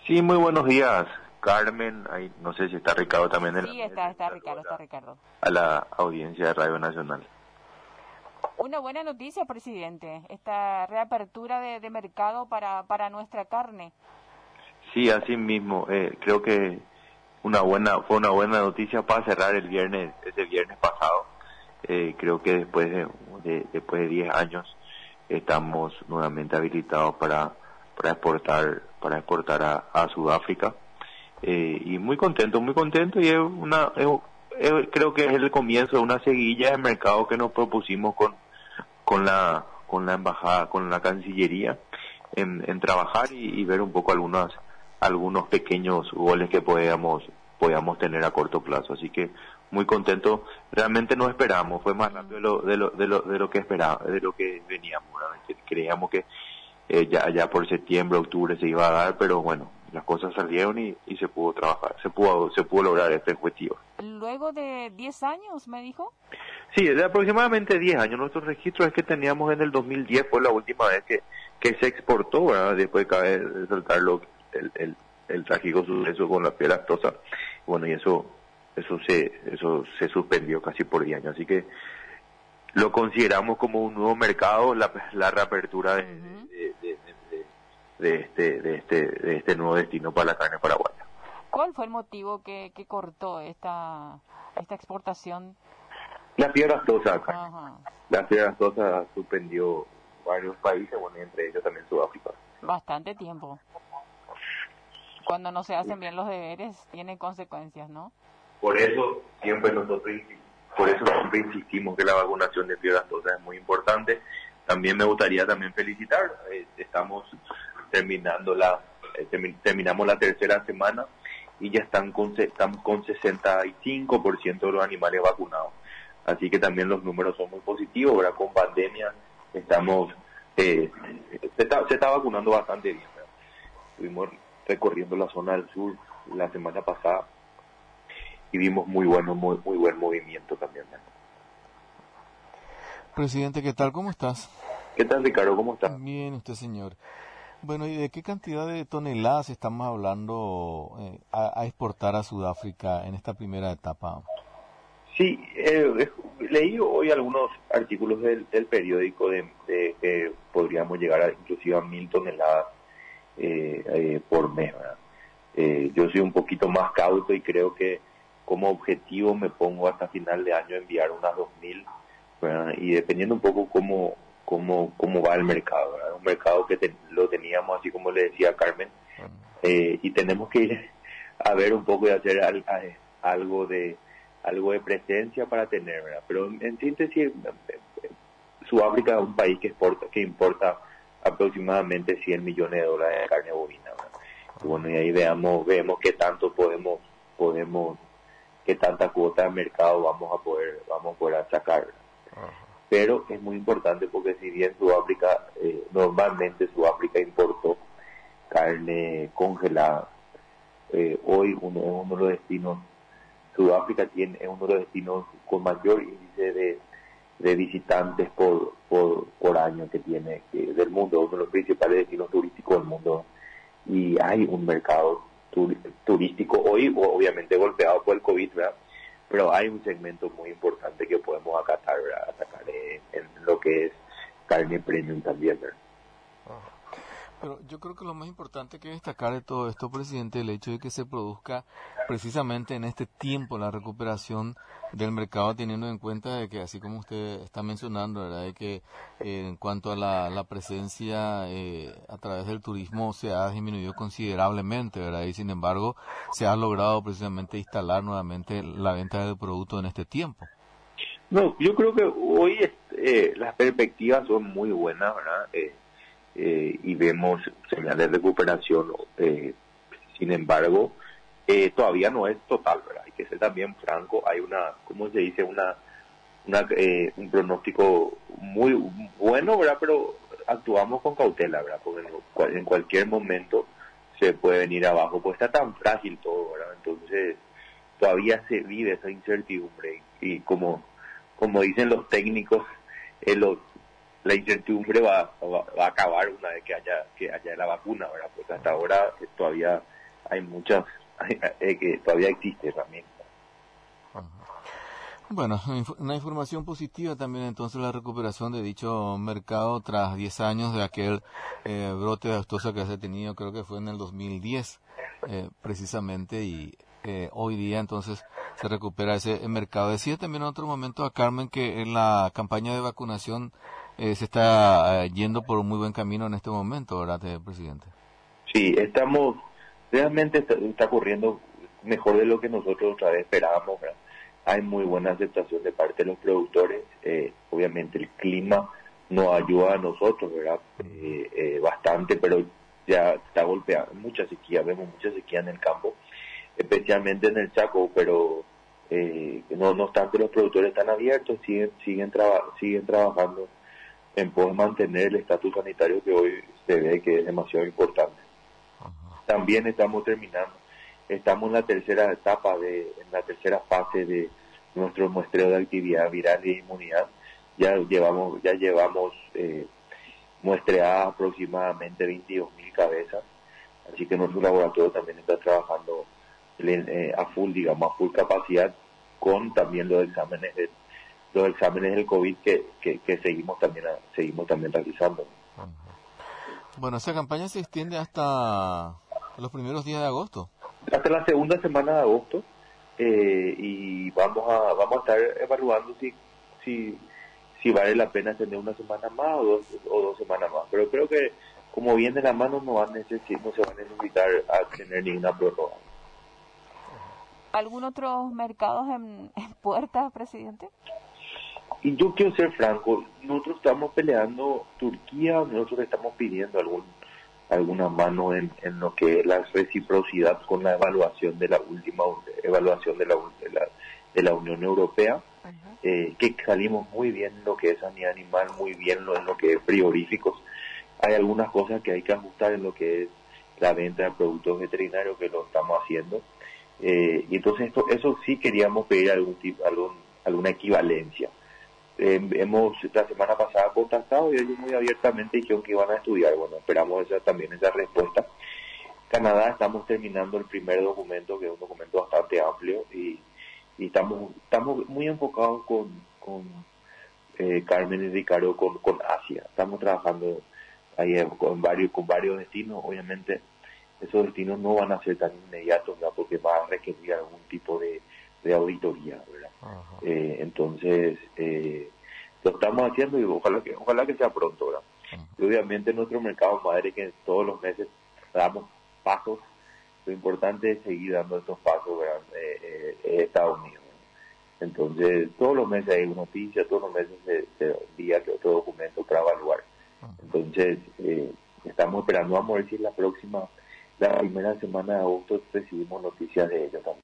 Sí, muy buenos días, Carmen. Ahí, no sé si está Ricardo también en la Sí, mesa. está Ricardo, está Ricardo. A la audiencia de Radio Nacional. Una buena noticia, presidente, esta reapertura de mercado para nuestra carne. Sí, así mismo. Creo que fue una buena noticia para cerrar ese viernes pasado. Creo que después de 10 años estamos nuevamente habilitados para exportar a Sudáfrica. Y muy contento y creo que es el comienzo de una seguilla de mercado que nos propusimos con la embajada, con la Cancillería, en trabajar y ver un poco algunos pequeños goles que podíamos tener a corto plazo. Así que muy contento. Realmente no esperamos, fue más rápido de lo que esperaba, de lo que veníamos. Realmente creíamos que ya por septiembre, octubre se iba a dar, pero bueno, las cosas salieron y se pudo trabajar, se pudo lograr este objetivo. Luego de 10 años, me dijo. Sí, de aproximadamente 10 años. Nuestro registro es que teníamos en el 2010, fue la última vez que se exportó, ¿verdad? Después cabe resaltar el trágico suceso con la piel lactosa. Bueno, y eso se suspendió casi por 10 años. Así que lo consideramos como un nuevo mercado, la reapertura de este nuevo destino para la carne paraguaya. ¿Cuál fue el motivo que cortó esta exportación? La piedra lactosa acá. Ajá. La piedra lactosa suspendió varios países, bueno, y entre ellos también Sudáfrica. Bastante tiempo. Cuando no se hacen bien los deberes, tiene consecuencias, ¿no? Por eso siempre insistimos que la vacunación de piedra lactosa es muy importante. También me gustaría felicitar, estamos terminamos la tercera semana y ya estamos con 65% de los animales vacunados. Así que también los números son muy positivos, ¿verdad? Con pandemia se está vacunando bastante bien, ¿verdad? Estuvimos recorriendo la zona del sur la semana pasada y vimos muy buen movimiento también, ¿verdad? Presidente, ¿qué tal? ¿Cómo estás? ¿Qué tal, Ricardo? ¿Cómo estás? Bien, usted, señor. Bueno, ¿y de qué cantidad de toneladas estamos hablando a exportar a Sudáfrica en esta primera etapa? Sí, leí hoy algunos artículos del periódico de que podríamos llegar inclusive a 1.000 toneladas por mes, ¿verdad? Yo soy un poquito más cauto y creo que como objetivo me pongo hasta final de año enviar unas 2.000, ¿verdad? Y dependiendo un poco cómo va el mercado, ¿verdad? Un mercado que lo teníamos así como le decía Carmen, y tenemos que ir a ver un poco y hacer algo de presencia para tener, ¿verdad? Pero en síntesis, Sudáfrica es un país que importa aproximadamente 100 millones de dólares de carne bovina, ¿verdad? Y bueno, y ahí vemos qué tanto podemos, qué tanta cuota de mercado vamos a poder sacar, ¿verdad? Pero es muy importante porque si bien normalmente Sudáfrica importó carne congelada, hoy uno de los destinos, Sudáfrica es uno de los destinos con mayor índice de visitantes por año que tiene del mundo, uno de los principales destinos turísticos del mundo, y hay un mercado turístico hoy obviamente golpeado por el COVID, ¿verdad? Pero hay un segmento muy importante que podemos acatar, ¿verdad? Atacar en lo que es carne premium también, ¿verdad? Pero yo creo que lo más importante que destacar de todo esto, presidente, el hecho de que se produzca precisamente en este tiempo la recuperación del mercado, teniendo en cuenta de que, así como usted está mencionando, ¿verdad?, de que en cuanto a la presencia a través del turismo se ha disminuido considerablemente, ¿verdad? Y sin embargo se ha logrado precisamente instalar nuevamente la venta del producto en este tiempo. No, yo creo que hoy las perspectivas son muy buenas, ¿verdad? Y vemos señales de recuperación, sin embargo, todavía no es total, ¿verdad? Hay que ser también franco, hay ¿cómo se dice? Un pronóstico muy bueno, ¿verdad? Pero actuamos con cautela, ¿verdad? Porque en cualquier momento se puede venir abajo, pues está tan frágil todo, ¿verdad? Entonces, todavía se vive esa incertidumbre y como dicen los técnicos, la incertidumbre va a acabar una vez que haya la vacuna, ¿verdad? Porque hasta ahora todavía hay muchas que todavía existe también. Bueno, una información positiva también entonces la recuperación de dicho mercado tras 10 años de aquel brote de aftosa que se ha tenido, creo que fue en el 2010 precisamente, y hoy día entonces se recupera ese mercado. Decía también en otro momento a Carmen que en la campaña de vacunación se está yendo por un muy buen camino en este momento, ¿verdad, presidente? Sí, realmente está corriendo mejor de lo que nosotros otra vez esperábamos, ¿verdad? Hay muy buena aceptación de parte de los productores. Obviamente el clima nos ayuda a nosotros, ¿verdad? Bastante, pero ya está golpeando mucha sequía, vemos mucha sequía en el campo, especialmente en el Chaco, pero no obstante los productores están abiertos, siguen trabajando en poder mantener el estatus sanitario que hoy se ve que es demasiado importante. También estamos en la tercera en la tercera fase de nuestro muestreo de actividad viral y de inmunidad. Ya llevamos muestreadas aproximadamente 22.000 cabezas, así que nuestro laboratorio también está trabajando a full capacidad, con también los exámenes del COVID que seguimos también realizando. Bueno, esa campaña se extiende hasta los primeros días de agosto. Hasta la segunda semana de agosto, y vamos a estar evaluando si vale la pena extender una semana más o dos semanas más. Pero creo que como viene la mano no se va a necesitar a tener ninguna prórroga. ¿Algún otro mercado en puerta, presidente? Y yo quiero ser franco, nosotros estamos peleando Turquía, nosotros estamos pidiendo alguna mano en lo que es la reciprocidad con la evaluación de la última evaluación de la Unión Europea, que salimos muy bien en lo que es sanidad animal, muy bien en lo que es frigoríficos. Hay algunas cosas que hay que ajustar en lo que es la venta de productos veterinarios, que lo estamos haciendo, y entonces eso sí queríamos pedir alguna equivalencia. Hemos la semana pasada contactado y ellos muy abiertamente dijeron que iban a estudiar. Bueno, esperamos también esa respuesta. Canadá, estamos terminando el primer documento, que es un documento bastante amplio, y estamos muy enfocados con Carmen y Ricardo con Asia. Estamos trabajando ahí con varios destinos. Obviamente esos destinos no van a ser tan inmediatos, ¿verdad? Porque va a requerir algún tipo de auditoría, ¿verdad? Entonces lo estamos haciendo y ojalá que sea pronto, ¿verdad? Y obviamente nuestro mercado madre, que todos los meses damos pasos, lo importante es seguir dando estos pasos, ¿verdad? Estados Unidos. Entonces todos los meses hay noticias, todos los meses se envía que otro documento para evaluar. Entonces estamos esperando, vamos a ver si la primera semana de agosto recibimos noticias de ellos también.